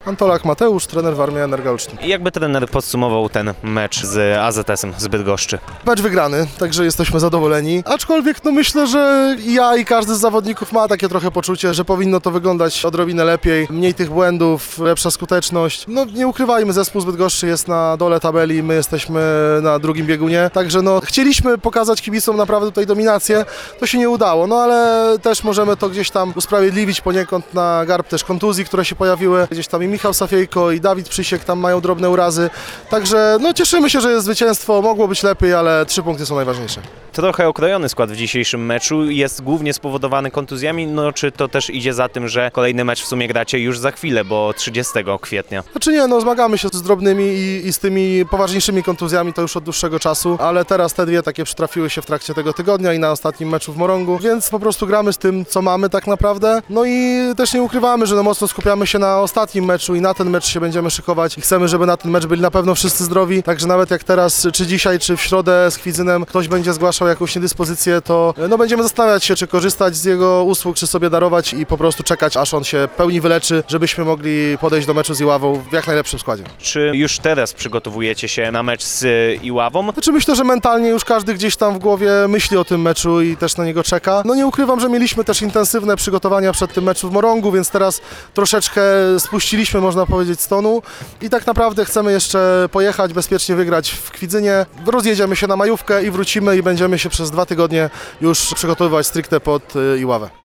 Antolak Mateusz, trener w Armii Energa Olsztyn. Jakby trener podsumował ten mecz z AZS-em z Bydgoszczy? Mecz wygrany, także jesteśmy zadowoleni. Aczkolwiek myślę, że ja i każdy z zawodników ma takie trochę poczucie, że powinno to wyglądać odrobinę lepiej. Mniej tych błędów, lepsza skuteczność. Nie ukrywajmy, zespół z Bydgoszczy jest na dole tabeli, my jesteśmy na drugim biegunie. Także chcieliśmy pokazać kibicom naprawdę tutaj dominację. To się nie udało, ale też możemy to gdzieś tam usprawiedliwić poniekąd na garb też kontuzji, które się pojawiły. Gdzieś tam i Michał Safiejko, i Dawid Przysiek tam mają drobne urazy. Także cieszymy się, że jest zwycięstwo. Mogło być lepiej, ale 3 punkty są najważniejsze. Trochę okrojony skład w dzisiejszym meczu jest głównie spowodowany kontuzjami, czy to też idzie za tym, że kolejny mecz w sumie gracie już za chwilę, bo 30 kwietnia? Zmagamy się z drobnymi i z tymi poważniejszymi kontuzjami to już od dłuższego czasu, ale teraz te dwie takie przytrafiły się w trakcie tego tygodnia i na ostatnim meczu w Morągu, więc po prostu gramy z tym, co mamy tak naprawdę. I też nie ukrywamy, że mocno skupiamy się na ostatnim meczu i na ten mecz się będziemy szykować i chcemy, żeby na ten mecz byli na pewno wszyscy zdrowi, także nawet jak teraz, czy dzisiaj, czy w środę z Kwidzynem ktoś będzie zgłaszał jakąś niedyspozycję, to będziemy zastanawiać się, czy korzystać z jego usług, czy sobie darować i po prostu czekać, aż on się pełni wyleczy, żebyśmy mogli podejść do meczu z Iławą w jak najlepszym składzie. Czy już teraz przygotowujecie się na mecz z Iławą? Myślę, że mentalnie już każdy gdzieś tam w głowie myśli o tym meczu i też na niego czeka. Nie ukrywam, że mieliśmy też intensywne przygotowania przed tym meczem w Morągu, więc teraz troszeczkę spuściliśmy, można powiedzieć, z tonu i tak naprawdę chcemy jeszcze pojechać, bezpiecznie wygrać w Kwidzynie. Rozjedziemy się na majówkę i wrócimy i będziemy się przez 2 tygodnie już przygotowywać stricte pod Iławę.